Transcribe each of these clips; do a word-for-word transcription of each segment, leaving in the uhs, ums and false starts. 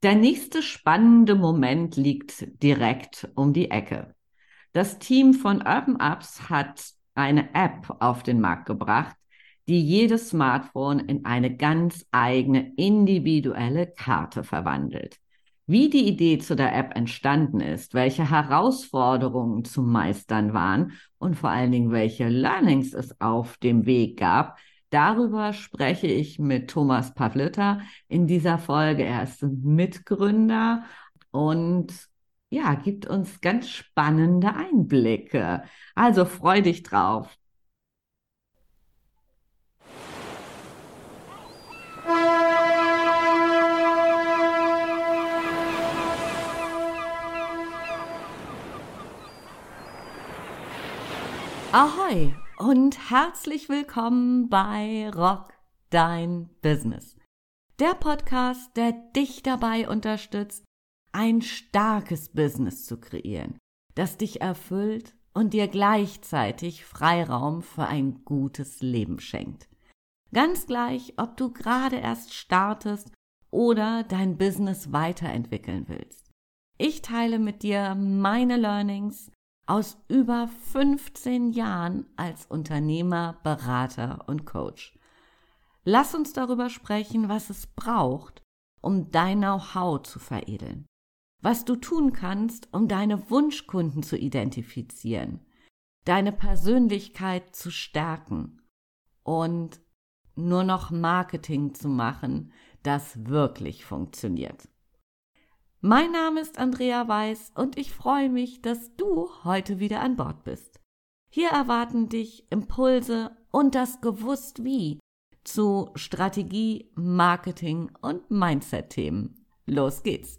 Der nächste spannende Moment liegt direkt um die Ecke. Das Team von Urban Apps hat eine App auf den Markt gebracht, die jedes Smartphone in eine ganz eigene individuelle Karte verwandelt. Wie die Idee zu der App entstanden ist, welche Herausforderungen zu meistern waren und vor allen Dingen welche Learnings es auf dem Weg gab, darüber spreche ich mit Thomas Pavlitta in dieser Folge. Er ist Mitgründer und ja, gibt uns ganz spannende Einblicke. Also freu dich drauf. Ahoi und herzlich willkommen bei Rock Dein Business. Der Podcast, der dich dabei unterstützt, ein starkes Business zu kreieren, das dich erfüllt und dir gleichzeitig Freiraum für ein gutes Leben schenkt. Ganz gleich, ob du gerade erst startest oder dein Business weiterentwickeln willst. Ich teile mit dir meine Learnings aus über fünfzehn Jahren als Unternehmer, Berater und Coach. Lass uns darüber sprechen, was es braucht, um dein Know-how zu veredeln. Was du tun kannst, um deine Wunschkunden zu identifizieren, deine Persönlichkeit zu stärken und nur noch Marketing zu machen, das wirklich funktioniert. Mein Name ist Andrea Weiß und ich freue mich, dass du heute wieder an Bord bist. Hier erwarten dich Impulse und das Gewusst-Wie zu Strategie, Marketing und Mindset-Themen. Los geht's!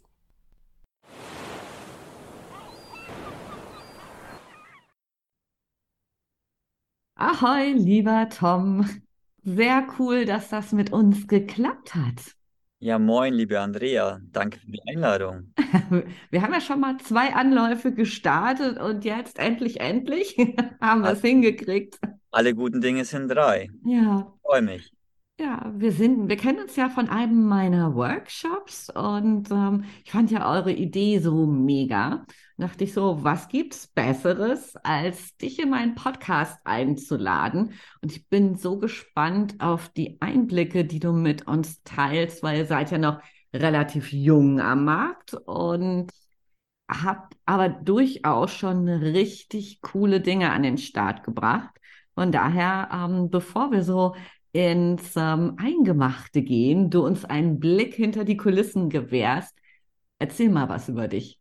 Ahoi, lieber Tom. Sehr cool, dass das mit uns geklappt hat. Ja, moin, liebe Andrea. Danke für die Einladung. Wir haben ja schon mal zwei Anläufe gestartet und jetzt endlich, endlich haben wir Alle, es hingekriegt. alle guten Dinge sind drei. Ja, Freue mich. ja, wir sind, wir kennen uns ja von einem meiner Workshops und ähm, ich fand ja eure Idee so mega. Dachte ich so, was gibt's Besseres, als dich in meinen Podcast einzuladen? Und ich bin so gespannt auf die Einblicke, die du mit uns teilst, weil ihr seid ja noch relativ jung am Markt und habt aber durchaus schon richtig coole Dinge an den Start gebracht. Von daher, ähm, bevor wir so ins ähm, Eingemachte gehen, du uns einen Blick hinter die Kulissen gewährst, erzähl mal was über dich.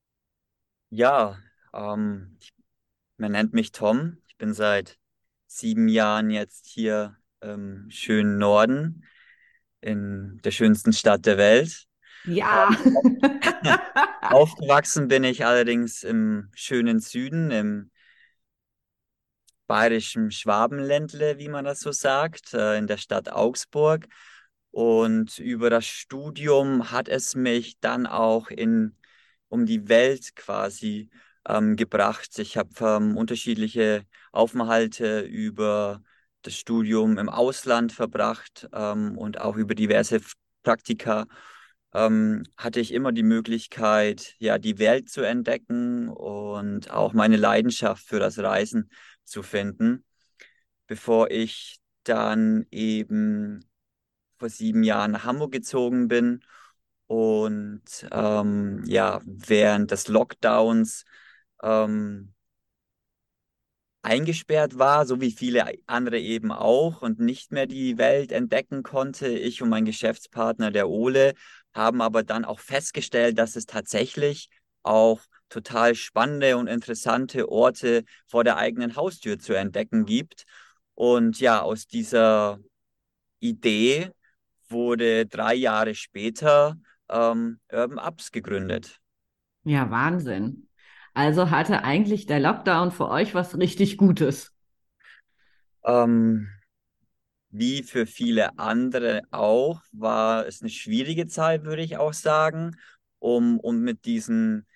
Ja, ähm, ich, man nennt mich Tom. Ich bin seit sieben Jahren jetzt hier im schönen Norden, in der schönsten Stadt der Welt. Ja, Aufgewachsen bin ich allerdings im schönen Süden, im bayerischen Schwabenländle, wie man das so sagt, äh, in der Stadt Augsburg. Und über das Studium hat es mich dann auch in, um die Welt quasi ähm, gebracht. Ich habe ähm, unterschiedliche Aufenthalte über das Studium im Ausland verbracht ähm, und auch über diverse Praktika ähm, hatte ich immer die Möglichkeit, ja, die Welt zu entdecken und auch meine Leidenschaft für das Reisen zu finden, bevor ich dann eben vor sieben Jahren nach Hamburg gezogen bin und ähm, ja, während des Lockdowns ähm, eingesperrt war, so wie viele andere eben auch und nicht mehr die Welt entdecken konnte. Ich und mein Geschäftspartner, der Ole, haben aber dann auch festgestellt, dass es tatsächlich auch total spannende und interessante Orte vor der eigenen Haustür zu entdecken gibt. Und ja, aus dieser Idee wurde drei Jahre später ähm, Urban Apps gegründet. ja, Wahnsinn. Also hatte eigentlich der Lockdown für euch was richtig Gutes. Ähm, Wie für viele andere auch, war es eine schwierige Zeit, würde ich auch sagen, um, um mit diesem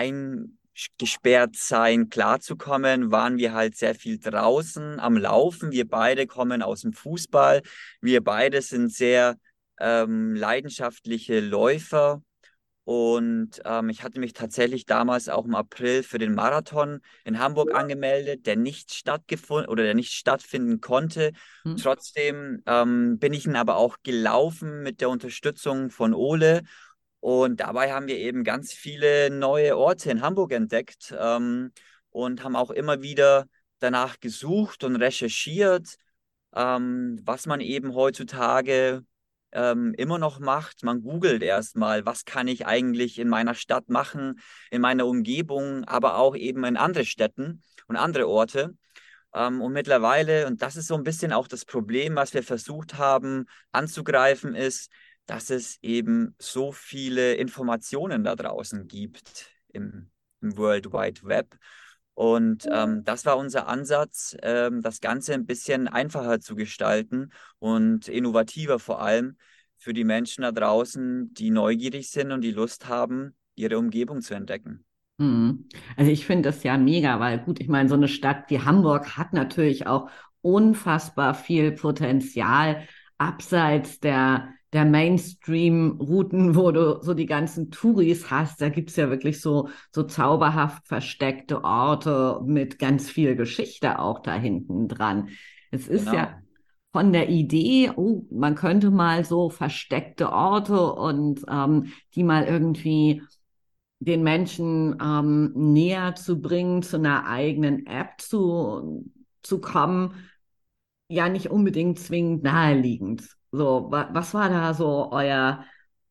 Eingesperrtsein klarzukommen, waren wir halt sehr viel draußen am Laufen. Wir beide kommen aus dem Fußball. Wir beide sind sehr ähm, leidenschaftliche Läufer Und ähm, ich hatte mich tatsächlich damals auch im April für den Marathon in Hamburg angemeldet, der nicht stattgefunden oder der nicht stattfinden konnte. Hm? Trotzdem ähm, bin ich ihn aber auch gelaufen mit der Unterstützung von Ole. Und dabei haben wir eben ganz viele neue Orte in Hamburg entdeckt, ähm, und haben auch immer wieder danach gesucht und recherchiert, ähm, was man eben heutzutage ähm, immer noch macht. Man googelt erstmal, was kann ich eigentlich in meiner Stadt machen, in meiner Umgebung, aber auch eben in andere Städten und andere Orte. Ähm, und mittlerweile, und das ist so ein bisschen auch das Problem, was wir versucht haben anzugreifen, ist, dass es eben so viele Informationen da draußen gibt im, im World Wide Web. Und ähm, das war unser Ansatz, ähm, das Ganze ein bisschen einfacher zu gestalten und innovativer vor allem für die Menschen da draußen, die neugierig sind und die Lust haben, ihre Umgebung zu entdecken. Mhm. Also ich finde das ja mega, weil gut, ich meine, so eine Stadt wie Hamburg hat natürlich auch unfassbar viel Potenzial abseits der, der Mainstream-Routen, wo du so die ganzen Touris hast. Da gibt's ja wirklich so, so zauberhaft versteckte Orte mit ganz viel Geschichte auch da hinten dran. Es ist ja Genau. von der Idee, oh, man könnte mal so versteckte Orte und ähm, die mal irgendwie den Menschen ähm, näher zu bringen, zu einer eigenen App zu, zu kommen, ja nicht unbedingt zwingend naheliegend. So, wa was war da so euer,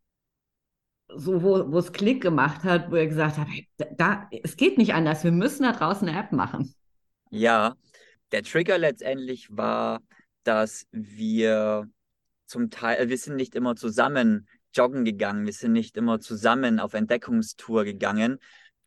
so wo, wo es Klick gemacht hat, wo ihr gesagt habt, hey, da, da, es geht nicht anders, wir müssen da draußen eine App machen. Ja, der Trigger letztendlich war, dass wir zum Teil, äh, wir sind nicht immer zusammen joggen gegangen, wir sind nicht immer zusammen auf Entdeckungstour gegangen,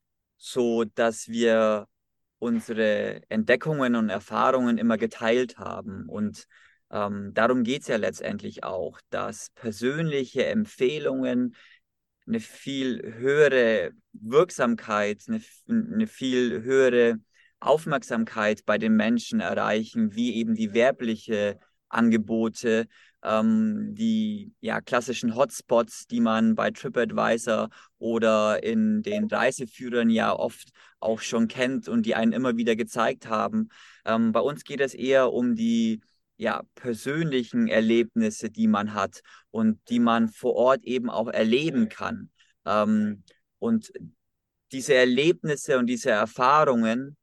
so dass wir unsere Entdeckungen und Erfahrungen immer geteilt haben. Und ähm, darum geht es ja letztendlich auch, dass persönliche Empfehlungen eine viel höhere Wirksamkeit, eine, eine viel höhere Aufmerksamkeit bei den Menschen erreichen, wie eben die werbliche Angebote, ähm, die ja, klassischen Hotspots, die man bei TripAdvisor oder in den Reiseführern ja oft auch schon kennt und die einen immer wieder gezeigt haben. Ähm, bei uns geht es eher um die ja, persönlichen Erlebnisse, die man hat und die man vor Ort eben auch erleben kann. Ähm, und diese Erlebnisse und diese Erfahrungen,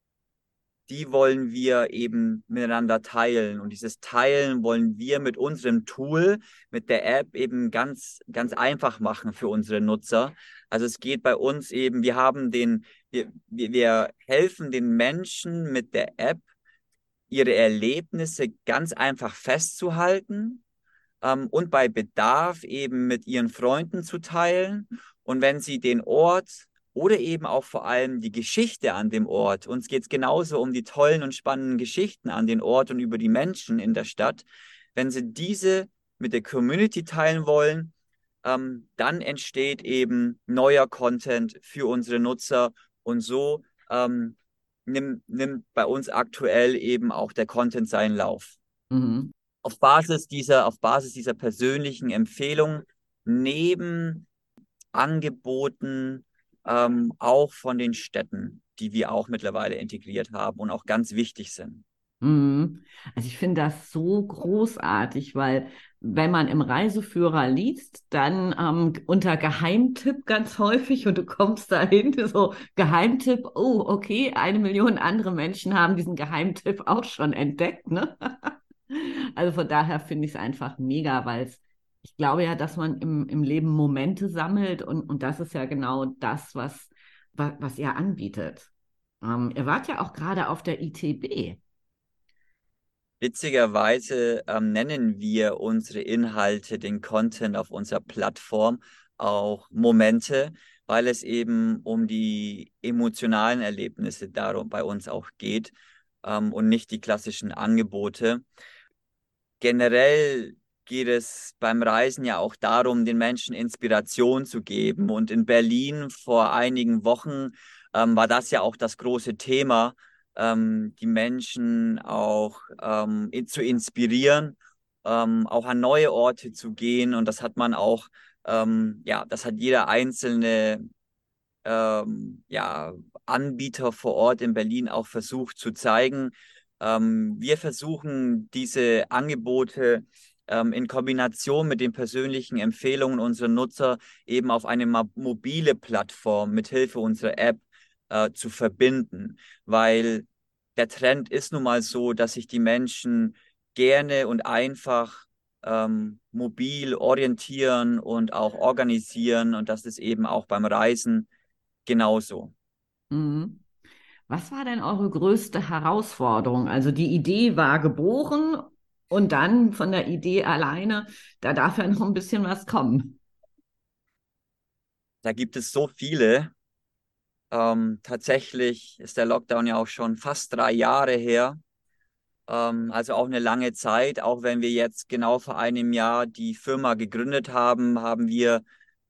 die wollen wir eben miteinander teilen. Und dieses Teilen wollen wir mit unserem Tool, mit der App eben ganz, ganz einfach machen für unsere Nutzer. Also es geht bei uns eben, wir haben den, wir, wir wir helfen den Menschen mit der App, ihre Erlebnisse ganz einfach festzuhalten, ähm, und bei Bedarf eben mit ihren Freunden zu teilen. Und wenn sie den Ort oder eben auch vor allem die Geschichte an dem Ort, uns geht es genauso um die tollen und spannenden Geschichten an den Ort und über die Menschen in der Stadt, wenn sie diese mit der Community teilen wollen, ähm, dann entsteht eben neuer Content für unsere Nutzer und so ähm, nimmt, nimmt bei uns aktuell eben auch der Content seinen Lauf. Mhm. Auf Basis dieser, auf Basis dieser persönlichen Empfehlung neben Angeboten ähm, auch von den Städten, die wir auch mittlerweile integriert haben und auch ganz wichtig sind. Mhm. Also ich finde das so großartig, weil wenn man im Reiseführer liest, dann ähm, unter Geheimtipp ganz häufig und du kommst dahin, so Geheimtipp, oh, okay, eine Million andere Menschen haben diesen Geheimtipp auch schon entdeckt, ne? Also von daher finde ich es einfach mega, weil es, ich glaube ja, dass man im, im Leben Momente sammelt und, und das ist ja genau das, was, was, was ihr anbietet. Ähm, ihr wart ja auch gerade auf der I T B. Witzigerweise ähm, nennen wir unsere Inhalte, den Content auf unserer Plattform auch Momente, weil es eben um die emotionalen Erlebnisse darum bei uns auch geht, ähm, und nicht die klassischen Angebote. Generell geht es beim Reisen ja auch darum, den Menschen Inspiration zu geben. Und in Berlin vor einigen Wochen ähm, war das ja auch das große Thema, ähm, die Menschen auch ähm, in, zu inspirieren, ähm, auch an neue Orte zu gehen. Und das hat man auch Ähm, ja, das hat jeder einzelne ähm, ja, Anbieter vor Ort in Berlin auch versucht zu zeigen. Ähm, wir versuchen diese Angebote ähm, in Kombination mit den persönlichen Empfehlungen unserer Nutzer eben auf eine ma- mobile Plattform mit Hilfe unserer App äh, zu verbinden, weil der Trend ist nun mal so, dass sich die Menschen gerne und einfach ähm, mobil orientieren und auch organisieren, und das ist eben auch beim Reisen genauso. Mhm. Was war denn eure größte Herausforderung? Also die Idee war geboren und dann von der Idee alleine, da darf ja noch ein bisschen was kommen. Da gibt es so viele. Ähm, tatsächlich ist der Lockdown ja auch schon fast drei Jahre her. Ähm, also auch eine lange Zeit. Auch wenn wir jetzt genau vor einem Jahr die Firma gegründet haben, haben wir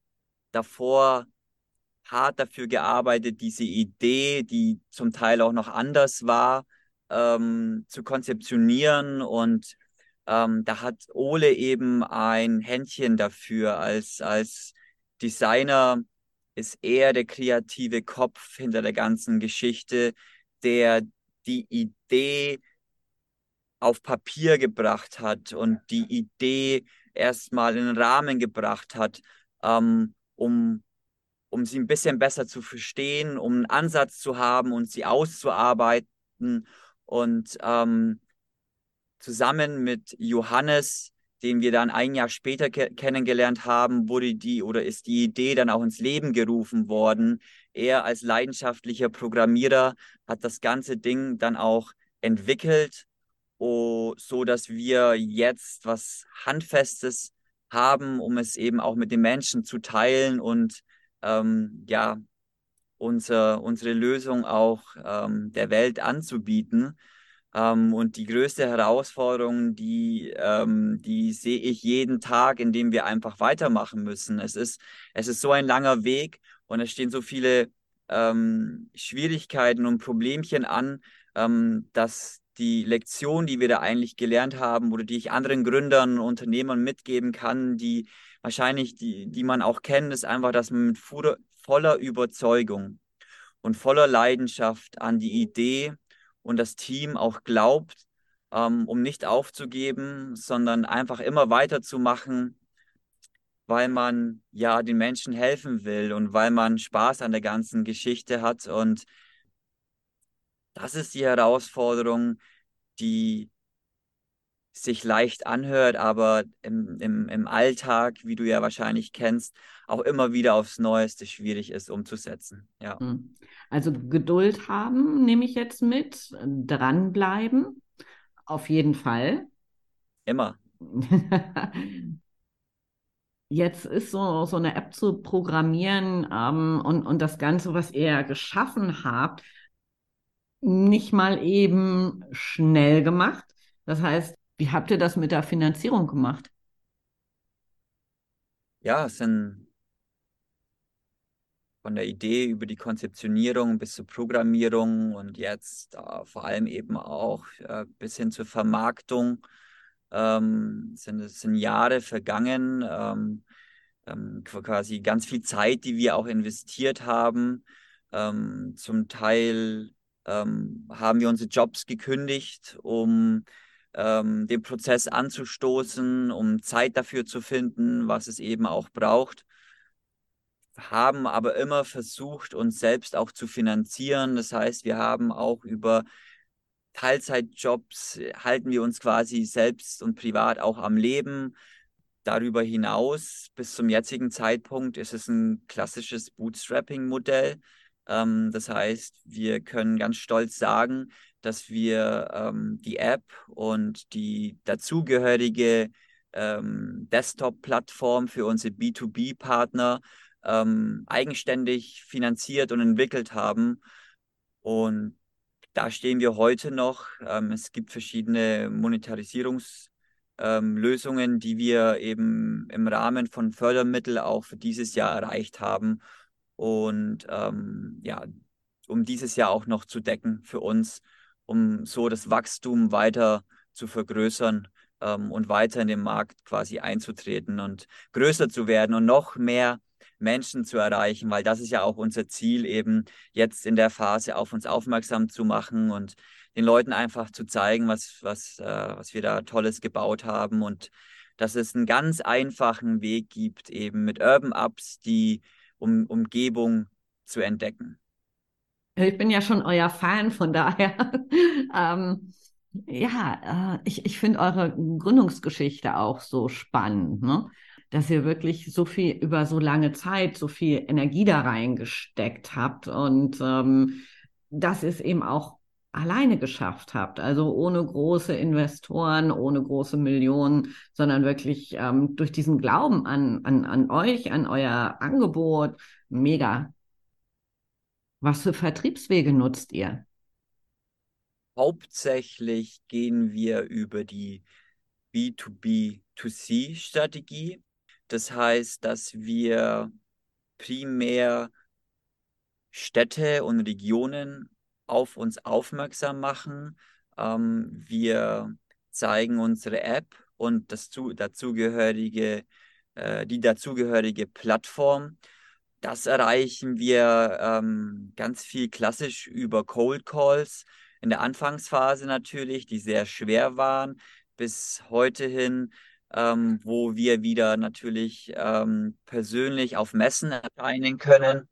davor hart dafür gearbeitet, diese Idee, die zum Teil auch noch anders war, ähm, zu konzeptionieren. Und ähm, da hat Ole eben ein Händchen dafür. Als, als Designer ist er der kreative Kopf hinter der ganzen Geschichte, der die Idee auf Papier gebracht hat und die Idee erstmal in den Rahmen gebracht hat, ähm, um um sie ein bisschen besser zu verstehen, um einen Ansatz zu haben und sie auszuarbeiten. Und ähm, zusammen mit Johannes, den wir dann ein Jahr später ke kennengelernt haben, wurde die oder ist die Idee dann auch ins Leben gerufen worden. Er als leidenschaftlicher Programmierer hat das ganze Ding dann auch entwickelt, oh, so dass wir jetzt was Handfestes haben, um es eben auch mit den Menschen zu teilen und ähm, ja, unser, unsere Lösung auch ähm, der Welt anzubieten. Ähm, und die größte Herausforderung, die, ähm, die sehe ich jeden Tag, indem wir einfach weitermachen müssen. Es ist, es ist so ein langer Weg und es stehen so viele ähm, Schwierigkeiten und Problemchen an, ähm, dass die Lektion, die wir da eigentlich gelernt haben oder die ich anderen Gründern und Unternehmern mitgeben kann, die wahrscheinlich, die, die man auch kennt, ist einfach, dass man mit fu- voller Überzeugung und voller Leidenschaft an die Idee und das Team auch glaubt, ähm, um nicht aufzugeben, sondern einfach immer weiterzumachen, weil man ja den Menschen helfen will und weil man Spaß an der ganzen Geschichte hat. Und das ist die Herausforderung, die sich leicht anhört, aber im, im, im Alltag, wie du ja wahrscheinlich kennst, auch immer wieder aufs Neueste schwierig ist umzusetzen. Ja, Hm. Also Geduld haben, nehme ich jetzt mit, dranbleiben, auf jeden Fall. immer. Jetzt ist so, so eine App zu programmieren, ähm, und, und das Ganze, was ihr geschaffen habt, nicht mal eben schnell gemacht. Das heißt, wie habt ihr das mit der Finanzierung gemacht? Ja, es sind von der Idee über die Konzeptionierung bis zur Programmierung und jetzt äh, vor allem eben auch äh, bis hin zur Vermarktung ähm, sind es sind Jahre vergangen, ähm, ähm, qu- quasi ganz viel Zeit, die wir auch investiert haben. Ähm, zum Teil ähm, haben wir unsere Jobs gekündigt, um ähm, den Prozess anzustoßen, um Zeit dafür zu finden, was es eben auch braucht, haben aber immer versucht, uns selbst auch zu finanzieren. Das heißt, wir haben auch über Teilzeitjobs, äh, halten wir uns quasi selbst und privat auch am Leben. Darüber hinaus, bis zum jetzigen Zeitpunkt, ist es ein klassisches Bootstrapping-Modell. Ähm, das heißt, wir können ganz stolz sagen, dass wir ähm, die App und die dazugehörige ähm, Desktop-Plattform für unsere B zwei B-Partner ähm, eigenständig finanziert und entwickelt haben. Und da stehen wir heute noch. Ähm, es gibt verschiedene Monetarisierungs- ähm, Lösungen, die wir eben im Rahmen von Fördermitteln auch für dieses Jahr erreicht haben. Und ähm, ja, um dieses Jahr auch noch zu decken für uns, um so das Wachstum weiter zu vergrößern, ähm, und weiter in den Markt quasi einzutreten und größer zu werden und noch mehr Menschen zu erreichen, weil das ist ja auch unser Ziel, eben jetzt in der Phase auf uns aufmerksam zu machen und den Leuten einfach zu zeigen, was, was, äh, was wir da Tolles gebaut haben und dass es einen ganz einfachen Weg gibt, eben mit Urban Apps die um Umgebung zu entdecken. Ich bin ja schon euer Fan, von daher. ähm, ja, äh, ich, ich finde eure Gründungsgeschichte auch so spannend, ne? Dass ihr wirklich so viel über so lange Zeit, so viel Energie da reingesteckt habt und ähm, dass ihr es eben auch alleine geschafft habt. Also ohne große Investoren, ohne große Millionen, sondern wirklich ähm, durch diesen Glauben an, an, an euch, an euer Angebot. Mega. Was für Vertriebswege nutzt ihr? Hauptsächlich gehen wir über die B zwei B zwei C-Strategie. Das heißt, dass wir primär Städte und Regionen auf uns aufmerksam machen. Ähm, wir zeigen unsere App und das zu, dazugehörige, äh, die dazugehörige Plattform. Das erreichen wir ähm, ganz viel klassisch über Cold Calls in der Anfangsphase natürlich, die sehr schwer waren, bis heute hin, ähm, wo wir wieder natürlich ähm, persönlich auf Messen erscheinen können,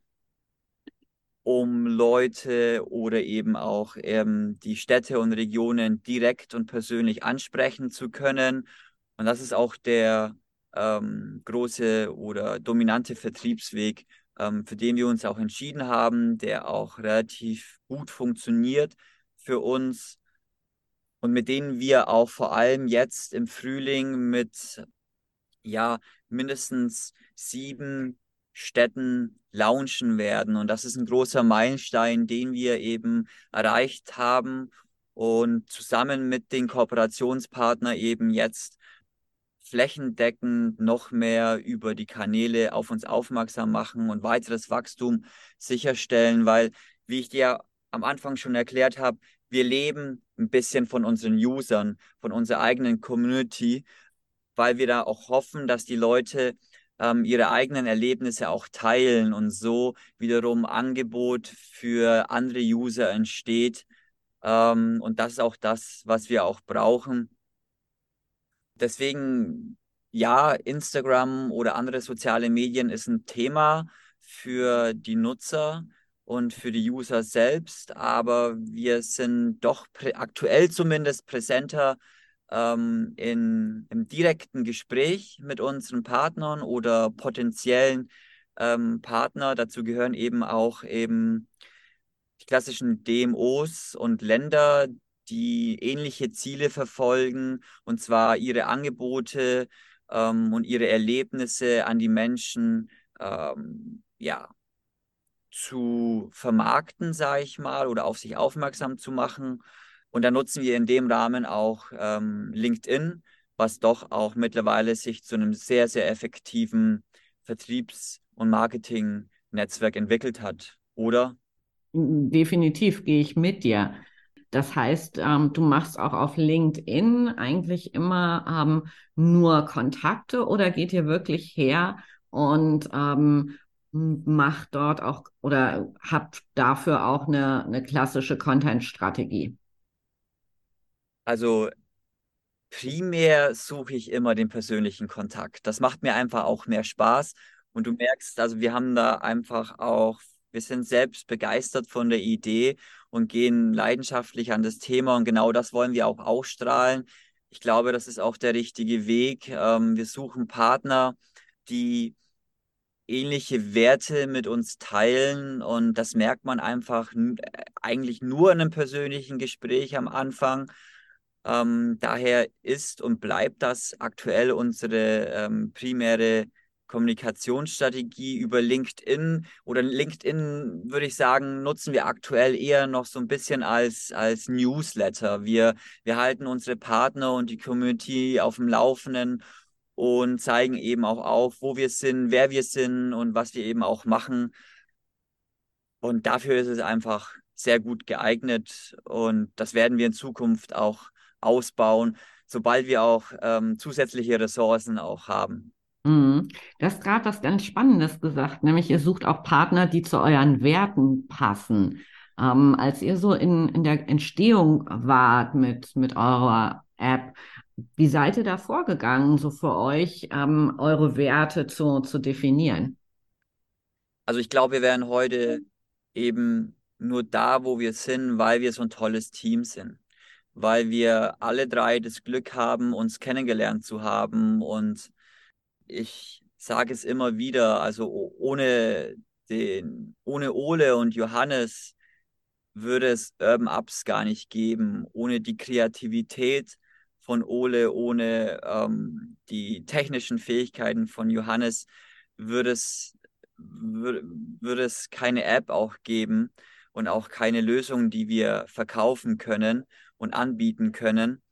um Leute oder eben auch ähm, die Städte und Regionen direkt und persönlich ansprechen zu können. Und das ist auch der ähm, große oder dominante Vertriebsweg, ähm, für den wir uns auch entschieden haben, der auch relativ gut funktioniert für uns und mit denen wir auch vor allem jetzt im Frühling mit ja, mindestens sieben Städten launchen werden. Und das ist ein großer Meilenstein, den wir eben erreicht haben und zusammen mit den Kooperationspartnern eben jetzt flächendeckend noch mehr über die Kanäle auf uns aufmerksam machen und weiteres Wachstum sicherstellen, weil, wie ich dir am Anfang schon erklärt habe, wir leben ein bisschen von unseren Usern, von unserer eigenen Community, weil wir da auch hoffen, dass die Leute ähm, ihre eigenen Erlebnisse auch teilen und so wiederum Angebot für andere User entsteht. Ähm, und das ist auch das, was wir auch brauchen. Deswegen, ja, Instagram oder andere soziale Medien ist ein Thema für die Nutzer und für die User selbst, aber wir sind doch prä- aktuell zumindest präsenter ähm, in, im direkten Gespräch mit unseren Partnern oder potenziellen ähm, Partner. Dazu gehören eben auch eben die klassischen D M Os und Länder, die ähnliche Ziele verfolgen, und zwar ihre Angebote ähm, und ihre Erlebnisse an die Menschen ähm, ja, zu vermarkten, sage ich mal, oder auf sich aufmerksam zu machen. Und da nutzen wir in dem Rahmen auch ähm, LinkedIn, was doch auch mittlerweile sich zu einem sehr, sehr effektiven Vertriebs- und Marketing-Netzwerk entwickelt hat. Oder? Definitiv gehe ich mit dir. Das heißt, ähm, du machst auch auf LinkedIn eigentlich immer ähm, nur Kontakte oder geht ihr wirklich her und ähm, macht dort auch oder habt dafür auch eine, eine klassische Content-Strategie? Also primär suche ich immer den persönlichen Kontakt. Das macht mir einfach auch mehr Spaß. Und du merkst, also wir haben da einfach auch, wir sind selbst begeistert von der Idee und gehen leidenschaftlich an das Thema. Und genau das wollen wir auch ausstrahlen. Ich glaube, das ist auch der richtige Weg. Ähm, wir suchen Partner, die ähnliche Werte mit uns teilen. Und das merkt man einfach n- äh, eigentlich nur in einem persönlichen Gespräch am Anfang. Ähm, daher ist und bleibt das aktuell unsere ähm, primäre Kommunikationsstrategie über LinkedIn. Oder LinkedIn, würde ich sagen, nutzen wir aktuell eher noch so ein bisschen als, als Newsletter. Wir, wir halten unsere Partner und die Community auf dem Laufenden und zeigen eben auch auf, wo wir sind, wer wir sind und was wir eben auch machen. Und dafür ist es einfach sehr gut geeignet und das werden wir in Zukunft auch ausbauen. sobald wir auch ähm, zusätzliche Ressourcen auch haben. Mhm. Du hast gerade was ganz Spannendes gesagt, nämlich ihr sucht auch Partner, die zu euren Werten passen. Ähm, als ihr so in, in der Entstehung wart mit, mit eurer App, wie seid ihr da vorgegangen, so für euch ähm, eure Werte zu, zu definieren? Also ich glaube, wir wären heute eben nur da, wo wir sind, weil wir so ein tolles Team sind. Weil wir alle drei das Glück haben, uns kennengelernt zu haben. Und ich sage es immer wieder, also o- ohne den, ohne Ole und Johannes würde es Urban Apps gar nicht geben. Ohne die Kreativität von Ole, ohne ähm, die technischen Fähigkeiten von Johannes würde es, würde, würde es keine App auch geben und auch keine Lösung, die wir verkaufen können und anbieten können.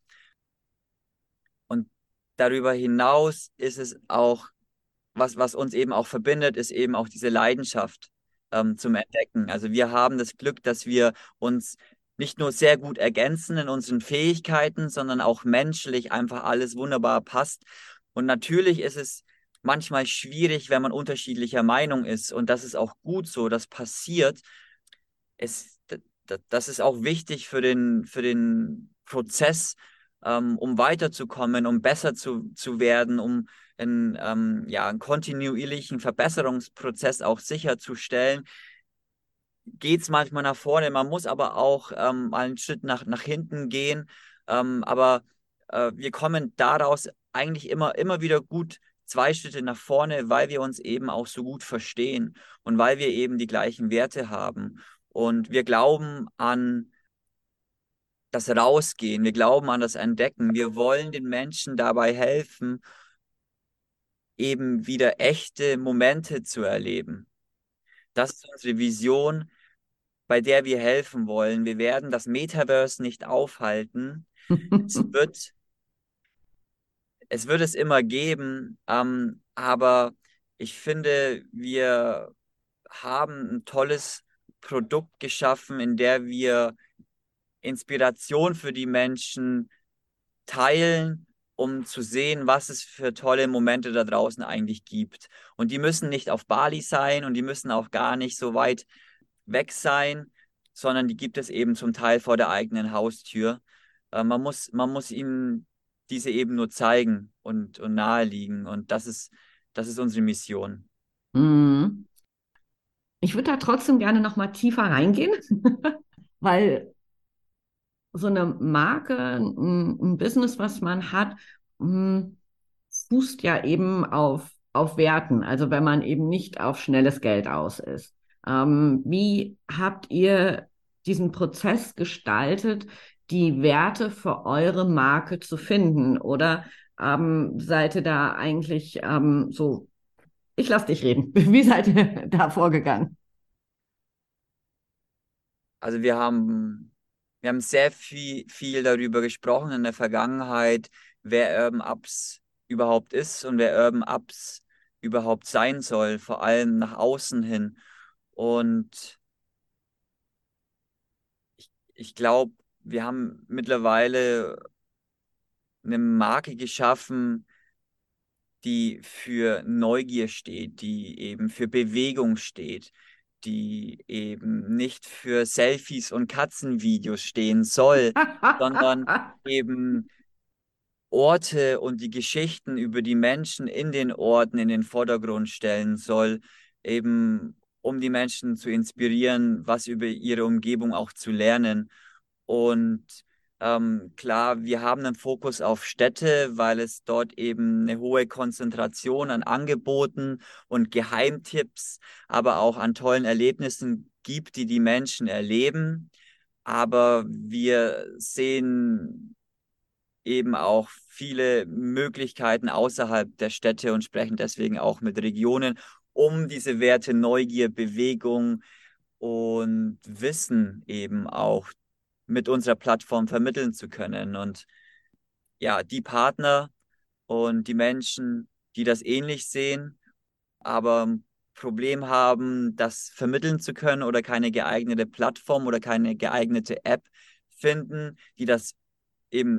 Und darüber hinaus ist es auch was, was uns eben auch verbindet, ist eben auch diese Leidenschaft ähm, zum Entdecken. Also wir haben das Glück, dass wir uns nicht nur sehr gut ergänzen in unseren Fähigkeiten, sondern auch menschlich einfach alles wunderbar passt. Und natürlich ist es manchmal schwierig, wenn man unterschiedlicher Meinung ist. Und das ist auch gut so, das passiert. Es, d- d- das ist auch wichtig für den, für den Prozess, ähm, um weiterzukommen, um besser zu, zu werden, um einen, ähm, ja, einen kontinuierlichen Verbesserungsprozess auch sicherzustellen. Geht es manchmal nach vorne, man muss aber auch ähm, mal einen Schritt nach, nach hinten gehen. Ähm, aber äh, wir kommen daraus eigentlich immer, immer wieder gut zwei Schritte nach vorne, weil wir uns eben auch so gut verstehen und weil wir eben die gleichen Werte haben. Und wir glauben an das Rausgehen, wir glauben an das Entdecken. Wir wollen den Menschen dabei helfen, eben wieder echte Momente zu erleben. Das ist unsere Vision, bei der wir helfen wollen. Wir werden das Metaverse nicht aufhalten. Es wird, es wird es immer geben, ähm, aber ich finde, wir haben ein tolles Produkt geschaffen, in der wir Inspiration für die Menschen teilen, um zu sehen, was es für tolle Momente da draußen eigentlich gibt. Und die müssen nicht auf Bali sein und die müssen auch gar nicht so weit weg sein, sondern die gibt es eben zum Teil vor der eigenen Haustür. Äh, man muss, man muss ihnen diese eben nur zeigen und, und naheliegen. Und das ist, das ist unsere Mission. Mhm. Ich würde da trotzdem gerne noch mal tiefer reingehen, weil so eine Marke, ein, ein Business, was man hat, mh, fußt ja eben auf, auf Werten, also wenn man eben nicht auf schnelles Geld aus ist. Ähm, wie habt ihr diesen Prozess gestaltet, die Werte für eure Marke zu finden? Oder ähm, seid ihr da eigentlich ähm, so, ich lass dich reden, wie seid ihr da vorgegangen? Also wir haben, wir haben sehr viel, viel darüber gesprochen in der Vergangenheit, wer Urban Apps überhaupt ist und wer Urban Apps überhaupt sein soll, vor allem nach außen hin. Und ich glaube, wir haben mittlerweile eine Marke geschaffen, die für Neugier steht, die eben für Bewegung steht, die eben nicht für Selfies und Katzenvideos stehen soll, sondern eben Orte und die Geschichten über die Menschen in den Orten in den Vordergrund stellen soll, eben um die Menschen zu inspirieren, was über ihre Umgebung auch zu lernen. Und ähm, klar, wir haben einen Fokus auf Städte, weil es dort eben eine hohe Konzentration an Angeboten und Geheimtipps, aber auch an tollen Erlebnissen gibt, die die Menschen erleben. Aber wir sehen eben auch viele Möglichkeiten außerhalb der Städte und sprechen deswegen auch mit Regionen, um diese Werte Neugier, Bewegung und Wissen eben auch mit unserer Plattform vermitteln zu können. Und ja, die Partner und die Menschen, die das ähnlich sehen, aber ein Problem haben, das vermitteln zu können oder keine geeignete Plattform oder keine geeignete App finden, die das eben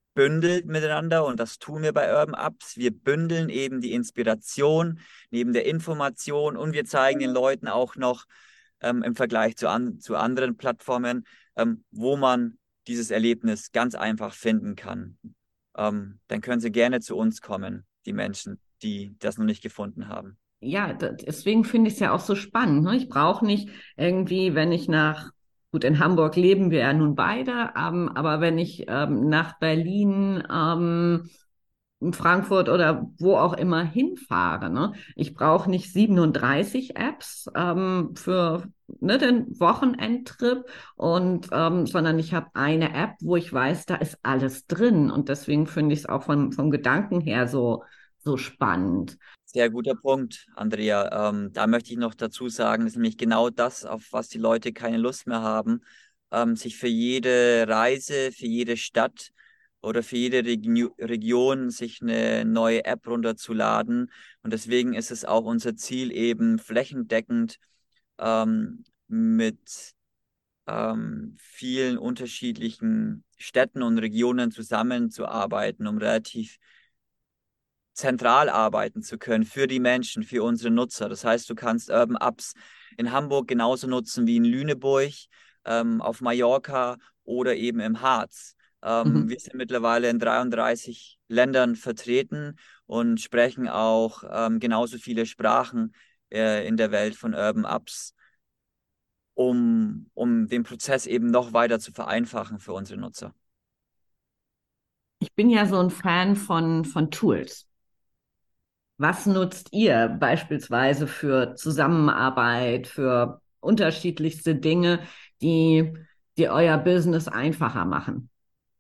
bündelt miteinander und das tun wir bei Urban Apps. Wir bündeln eben die Inspiration neben der Information und wir zeigen den Leuten auch noch ähm, im Vergleich zu, an, zu anderen Plattformen, ähm, wo man dieses Erlebnis ganz einfach finden kann. Ähm, dann können Sie gerne zu uns kommen, die Menschen, die das noch nicht gefunden haben. Ja, da- deswegen finde ich es ja auch so spannend. Ne? Ich brauche nicht irgendwie, wenn ich nach, gut, in Hamburg leben wir ja nun beide, ähm, aber wenn ich ähm, nach Berlin, ähm, in Frankfurt oder wo auch immer hinfahre, ne? Ich brauche nicht siebenunddreißig Apps ähm, für ne, den Wochenendtrip und ähm, sondern ich habe eine App, wo ich weiß, da ist alles drin. Und deswegen finde ich es auch vom, vom Gedanken her so, so spannend. Sehr guter Punkt, Andrea. Ähm, da möchte ich noch dazu sagen, das ist nämlich genau das, auf was die Leute keine Lust mehr haben, ähm, sich für jede Reise, für jede Stadt oder für jede Regio Region sich eine neue App runterzuladen. Und deswegen ist es auch unser Ziel, eben flächendeckend ähm, mit ähm, vielen unterschiedlichen Städten und Regionen zusammenzuarbeiten, um relativ zentral arbeiten zu können für die Menschen, für unsere Nutzer. Das heißt, du kannst Urban Apps in Hamburg genauso nutzen wie in Lüneburg, ähm, auf Mallorca oder eben im Harz. Ähm, wir Mhm. sind mittlerweile in dreiunddreißig Ländern vertreten und sprechen auch ähm, genauso viele Sprachen äh, in der Welt von Urban Apps, um, um den Prozess eben noch weiter zu vereinfachen für unsere Nutzer. Ich bin ja so ein Fan von, von Tools. Was nutzt ihr beispielsweise für Zusammenarbeit, für unterschiedlichste Dinge, die, die euer Business einfacher machen?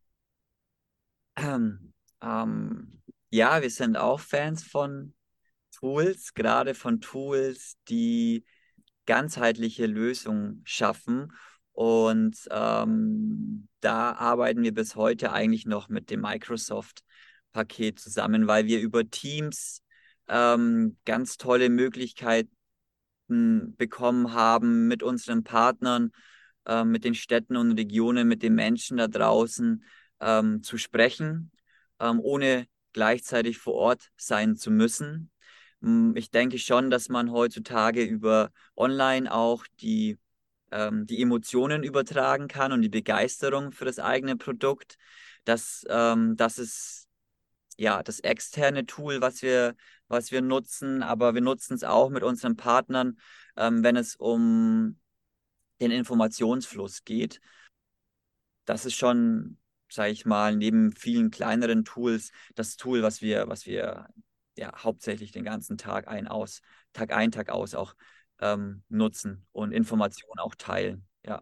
Ähm, ähm, ja, wir sind auch Fans von Tools, gerade von Tools, die ganzheitliche Lösungen schaffen. Und ähm, da arbeiten wir bis heute eigentlich noch mit dem Microsoft-Paket zusammen, weil wir über Teams ähm, ganz tolle Möglichkeiten bekommen haben, mit unseren Partnern, äh, mit den Städten und Regionen, mit den Menschen da draußen ähm, zu sprechen, ähm, ohne gleichzeitig vor Ort sein zu müssen. Mm, Ich denke schon, dass man heutzutage über online auch die, ähm, die Emotionen übertragen kann und die Begeisterung für das eigene Produkt. Das, ähm, das ist ja das externe Tool, was wir, was wir nutzen, aber wir nutzen es auch mit unseren Partnern, ähm, wenn es um den Informationsfluss geht. Das ist schon, sage ich mal, neben vielen kleineren Tools das Tool, was wir, was wir ja hauptsächlich den ganzen Tag ein, aus, Tag ein, Tag aus auch ähm, nutzen und Informationen auch teilen. Ja.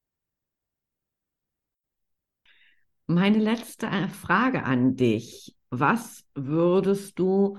Meine letzte äh, Frage an dich. Was würdest du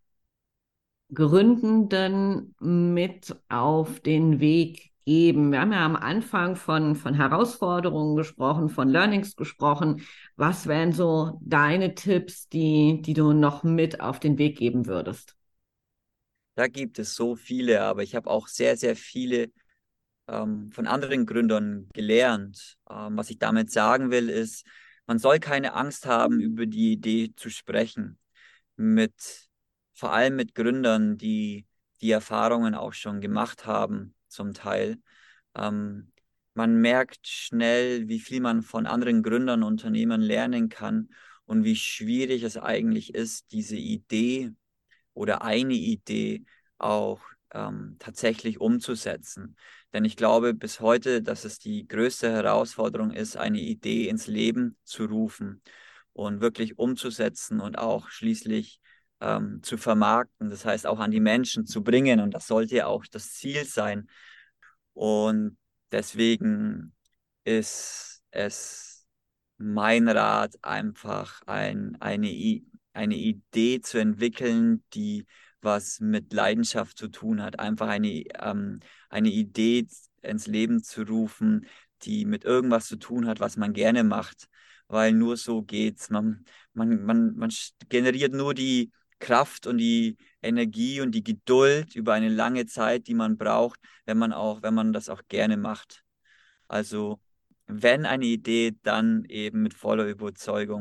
Gründenden mit auf den Weg geben? Wir haben ja am Anfang von, von Herausforderungen gesprochen, von Learnings gesprochen. Was wären so deine Tipps, die, die du noch mit auf den Weg geben würdest? Da gibt es so viele, aber ich habe auch sehr, sehr viele ähm, von anderen Gründern gelernt. Ähm, was ich damit sagen will, ist, man soll keine Angst haben, über die Idee zu sprechen. Mit, vor allem mit Gründern, die die Erfahrungen auch schon gemacht haben, zum Teil. Ähm, Man merkt schnell, wie viel man von anderen Gründern, Unternehmern lernen kann und wie schwierig es eigentlich ist, diese Idee oder eine Idee auch ähm, tatsächlich umzusetzen. Denn ich glaube bis heute, dass es die größte Herausforderung ist, eine Idee ins Leben zu rufen und wirklich umzusetzen und auch schließlich ähm, zu vermarkten. Das heißt, auch an die Menschen zu bringen. Und das sollte ja auch das Ziel sein. Und deswegen ist es mein Rat, einfach ein, eine, I eine Idee zu entwickeln, die was mit Leidenschaft zu tun hat. Einfach eine, ähm, eine Idee ins Leben zu rufen, die mit irgendwas zu tun hat, was man gerne macht. Weil nur so geht's. Man, man, man, man generiert nur die Kraft und die Energie und die Geduld über eine lange Zeit, die man braucht, wenn man auch, wenn man das auch gerne macht. Also wenn eine Idee, dann eben mit voller Überzeugung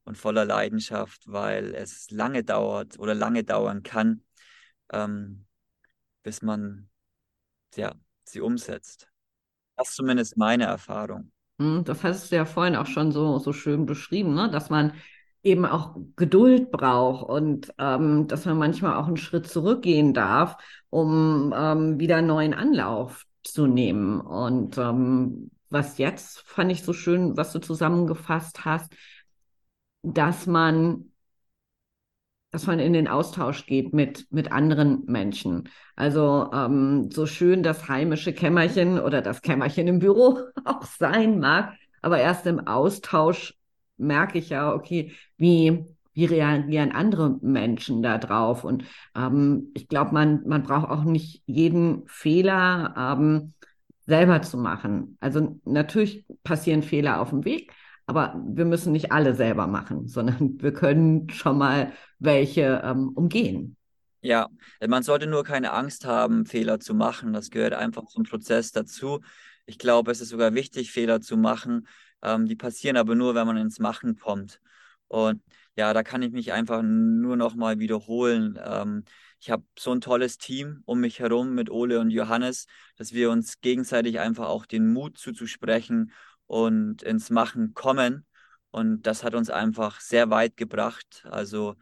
und voller Leidenschaft, weil es lange dauert oder lange dauern kann, ähm, bis man ja, sie umsetzt. Das ist zumindest meine Erfahrung. Hm, Das hast du ja vorhin auch schon so, so schön beschrieben, ne? Dass man eben auch Geduld braucht und ähm, dass man manchmal auch einen Schritt zurückgehen darf, um ähm, wieder einen neuen Anlauf zu nehmen. Und ähm, was jetzt fand ich so schön, was du zusammengefasst hast, dass man dass man in den Austausch geht mit, mit anderen Menschen. Also ähm, so schön das heimische Kämmerchen oder das Kämmerchen im Büro auch sein mag, aber erst im Austausch merke ich ja, okay, wie, wie reagieren andere Menschen da drauf? Und ähm, ich glaube, man, man braucht auch nicht jeden Fehler ähm, selber zu machen. Also natürlich passieren Fehler auf dem Weg, aber wir müssen nicht alle selber machen, sondern wir können schon mal welche ähm, umgehen. Ja, man sollte nur keine Angst haben, Fehler zu machen. Das gehört einfach zum Prozess dazu. Ich glaube, es ist sogar wichtig, Fehler zu machen. Ähm, die passieren aber nur, wenn man ins Machen kommt. Und ja, da kann ich mich einfach nur noch mal wiederholen. Ähm, ich habe so ein tolles Team um mich herum mit Ole und Johannes, dass wir uns gegenseitig einfach auch den Mut zuzusprechen und ins Machen kommen. Und das hat uns einfach sehr weit gebracht. Also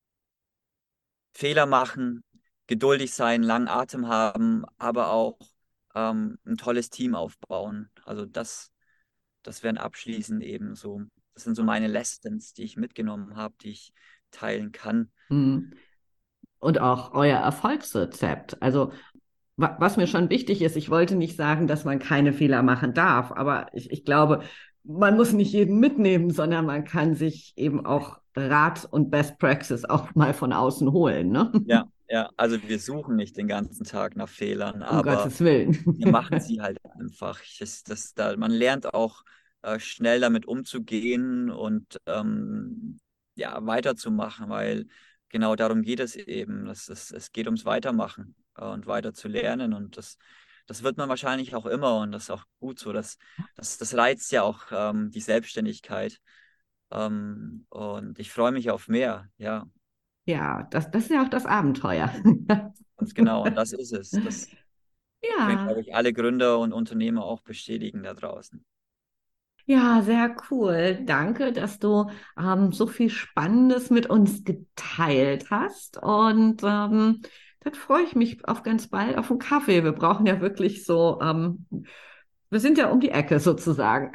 Fehler machen, geduldig sein, langen Atem haben, aber auch ähm, ein tolles Team aufbauen. Also das, das wären abschließend eben so, das sind so meine Lessons, die ich mitgenommen habe, die ich teilen kann. Hm. Und auch euer Erfolgsrezept. Also wa- was mir schon wichtig ist, ich wollte nicht sagen, dass man keine Fehler machen darf, aber ich, ich glaube, man muss nicht jeden mitnehmen, sondern man kann sich eben auch Rat und Best Practice auch mal von außen holen, ne? Ja, ja, also wir suchen nicht den ganzen Tag nach Fehlern, Um aber Gottes Willen. wir machen sie halt einfach. Ich, das, das, da, man lernt auch äh, schnell damit umzugehen und ähm, ja, weiterzumachen, weil genau darum geht es eben. Das ist, es geht ums Weitermachen äh, und weiter zu lernen. Und das, das wird man wahrscheinlich auch immer und das ist auch gut so. Das, das, das reizt ja auch ähm, die Selbstständigkeit. Ähm, und ich freue mich auf mehr, ja, Ja, das, das ist ja auch das Abenteuer. ganz genau. Und das ist es. Das können, Ja, glaube ich, alle Gründer und Unternehmer auch bestätigen da draußen. ja, sehr cool. Danke, dass du ähm, so viel Spannendes mit uns geteilt hast. Und ähm, dann freue ich mich auf ganz bald auf einen Kaffee. Wir brauchen ja wirklich so, ähm, wir sind ja um die Ecke sozusagen.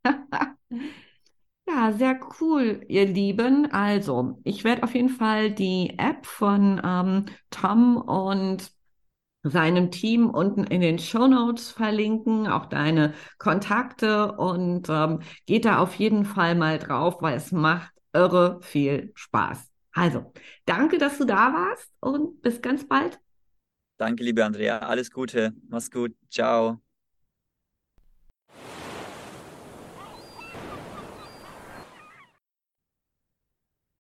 Ja, sehr cool, ihr Lieben. Also, ich werde auf jeden Fall die App von ähm, Tom und seinem Team unten in den Shownotes verlinken, auch deine Kontakte und ähm, geht da auf jeden Fall mal drauf, weil es macht irre viel Spaß. Also, danke, dass du da warst und bis ganz bald. Danke, liebe Andrea. Alles Gute. Mach's gut. Ciao.